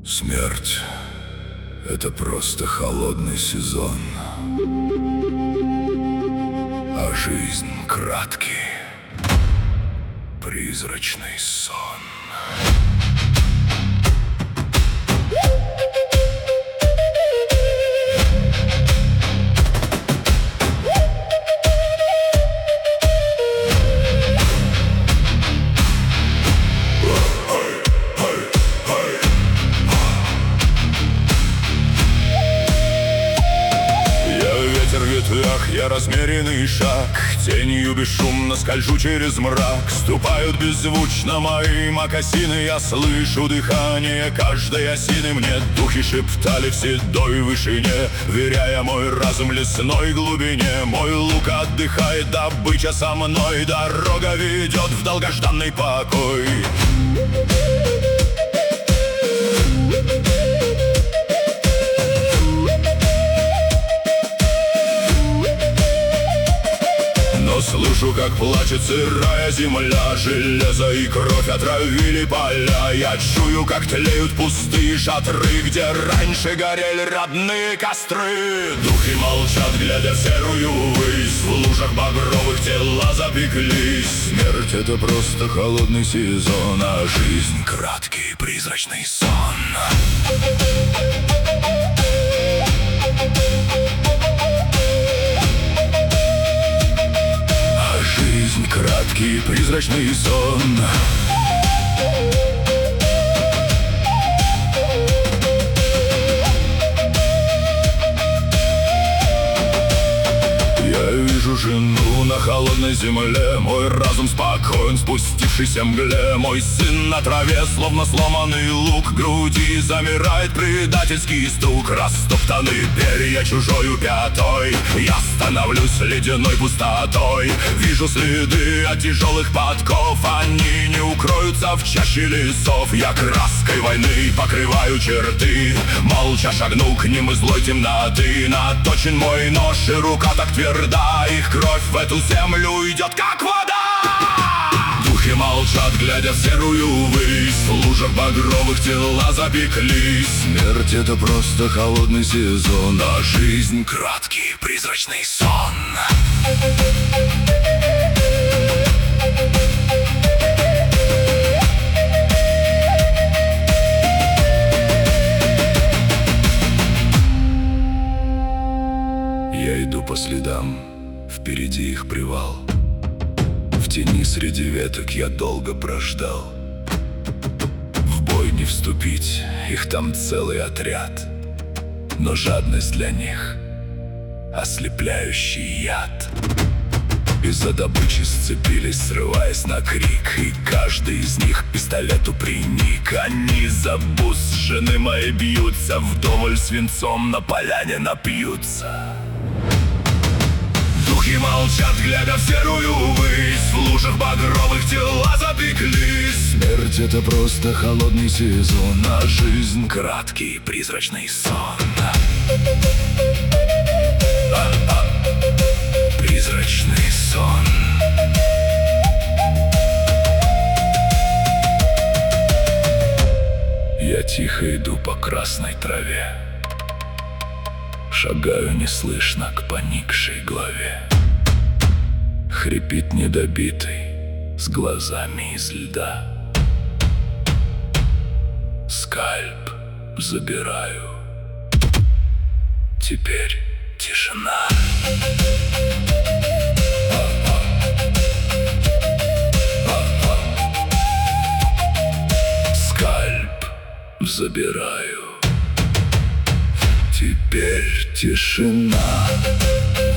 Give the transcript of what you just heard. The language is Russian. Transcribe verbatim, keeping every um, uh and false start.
Смерть — это просто холодный сезон, а жизнь — краткий, призрачный сон. В ветвях я размеренный шаг, тенью бесшумно скольжу через мрак. Ступают беззвучно мои мокасины, я слышу дыхание каждой осины. Мне духи шептали в седой вышине, веряя мой разум лесной глубине. Мой лук отдыхает, добыча со мной, дорога ведет в долгожданный покой. Слышу, как плачет сырая земля, железо и кровь отравили поля. Я чую, как тлеют пустые шатры, где раньше горели родные костры. Духи молчат, глядя в серую высь, в лужах багровых тела запеклись. Смерть — это просто холодный сезон, а жизнь — краткий призрачный сон. Краткий призрачный сон. Я вижу жену на холодной земле, мой разум спокоен, спустившийся мгле. Мой сын на траве, словно сломанный лук, в груди замирает предательский стук. Растоптаны перья чужою пятой, я становлюсь ледяной пустотой. Вижу следы от тяжелых подков, они не укроются в чаще лесов. Я краской войны покрываю черты, молча шагну к ним из злой темноты. Наточен мой нож и рука так тверда, их кровь в эту землю идет как вода. Духи молчат, глядя в серую высь, в лужах багровых тела запеклись. Смерть — это просто холодный сезон, а жизнь — краткий призрачный сон. Я иду по следам, впереди их привал. В тени среди веток я долго прождал. В бой не вступить, их там целый отряд, но жадность для них — ослепляющий яд. Из-за добычи сцепились, срываясь на крик, и каждый из них к пистолету приник. Они за бус жены моей бьются, вдоволь свинцом на поляне напьются. Духи молчат, глядя в серую высь, в лужах багровых тела запеклись. Смерть — это просто холодный сезон, а жизнь — краткий призрачный сон. А-а. Призрачный сон. Я тихо иду по красной траве, шагаю неслышно к поникшей главе. Хрипит недобитый, с глазами из льда. Скальп забираю, теперь тишина. Скальп забираю, теперь тишина.